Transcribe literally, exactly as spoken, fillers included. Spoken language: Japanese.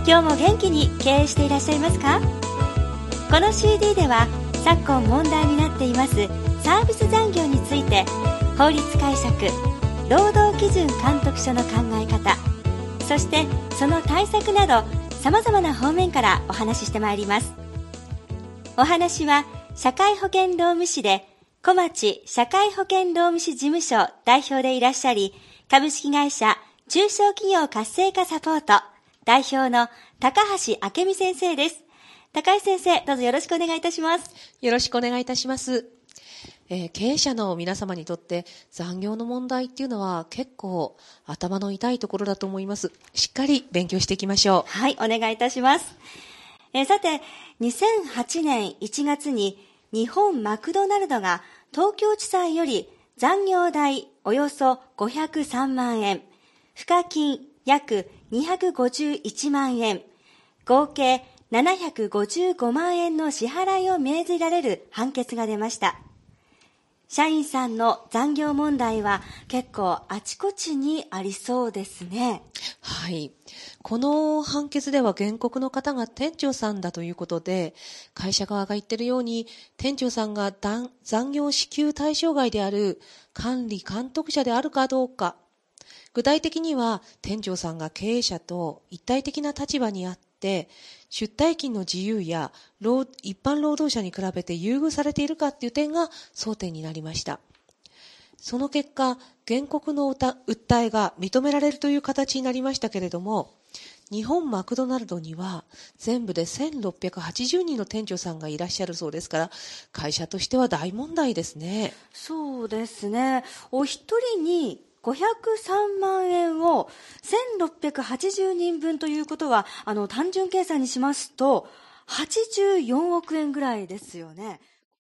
今日も元気に経営していらっしゃいますか？この シーディー では昨今問題になっていますサービス残業について、法律解釈、労働基準監督署の考え方、そしてその対策などさまざまな方面からお話ししてまいります。お話は社会保険労務士で小町社会保険労務士事務所代表でいらっしゃり、株式会社中小企業活性化サポート代表の高橋明美先生です。高橋先生、どうぞよろしくお願いいたします。 よろしくお願いいたします。えー、経営者の皆様にとって残業の問題っていうのは結構頭の痛いところだと思います。しっかり勉強していきましょう。 はい、お願いいたします。えー、さて、にせんはちねんいちがつに日本マクドナルドが東京地裁より残業代およそごひゃくさんまんえん、賦課金約にひゃくごじゅういちまんえん、合計ななひゃくごじゅうごまんえんの支払いを命じられる判決が出ました。社員さんの残業問題は結構あちこちにありそうですね。 はい。この判決では原告の方が店長さんだということで、会社側が言っているように店長さんが残業支給対象外である管理監督者であるかどうか、具体的には店長さんが経営者と一体的な立場にあって出退勤の自由や一般労働者に比べて優遇されているかっていう点が争点になりました。その結果、原告の訴えが認められるという形になりましたけれども、日本マクドナルドには全部でせんろっぴゃくはちじゅうにんの店長さんがいらっしゃるそうですから、会社としては大問題ですね。 そうですね。お一人にごひゃくさんまんえんをせんろっぴゃくはちじゅうにんぶんということは、あの単純計算にしますとはちじゅうよんおくえんぐらいですよね。